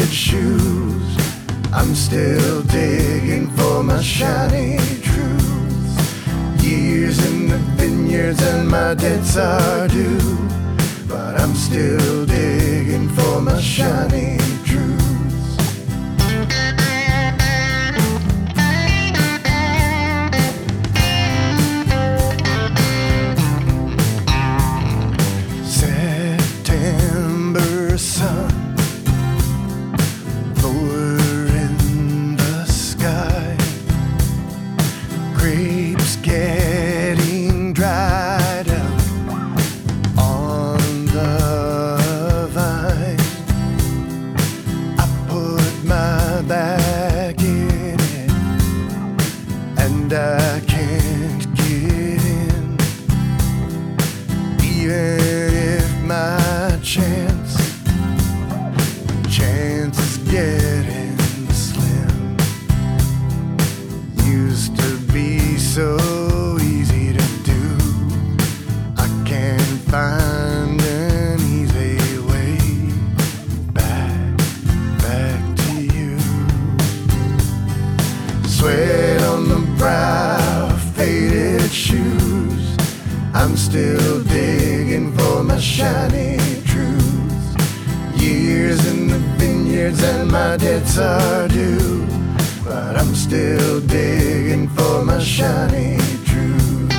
faded shoes. I'm still digging for my shiny truths. Years in the vineyards and my debts are due, but I'm still digging for my shiny truths. September sun, lower in the sky, grapes getting dried out on the vine. I put my back in it and I can't get in, even if my chance is getting slim. Used to be so easy to do. I can't find an easy way back to you. Sweat on the brow, faded shoes. I'm still digging for my shiny truths. Years in the vineyards and my debts are due, but I'm still digging for my shiny truths.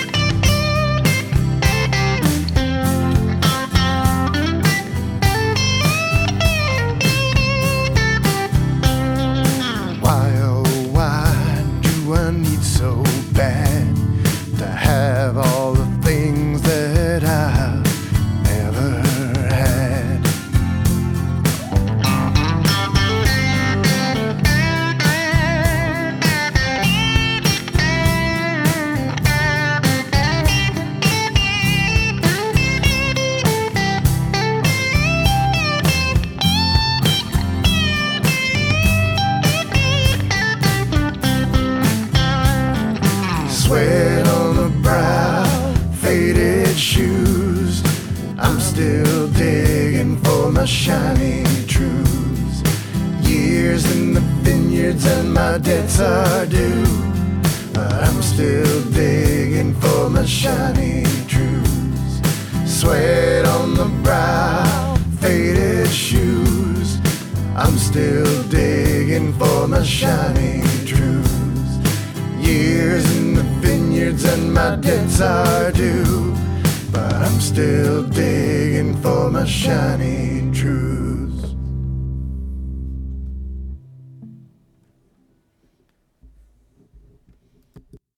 Why, oh why do I need so bad to have all the things that I've never had? Sweat on the brow, faded shoes. I'm still digging for my shiny truths. Years in the vineyards and my debts are due, but I'm still digging for my shiny truths. Sweat on the brow, faded shoes. I'm still digging for my shiny truths. Years in the vineyards and my debts are due, but I'm still digging for my shiny truth.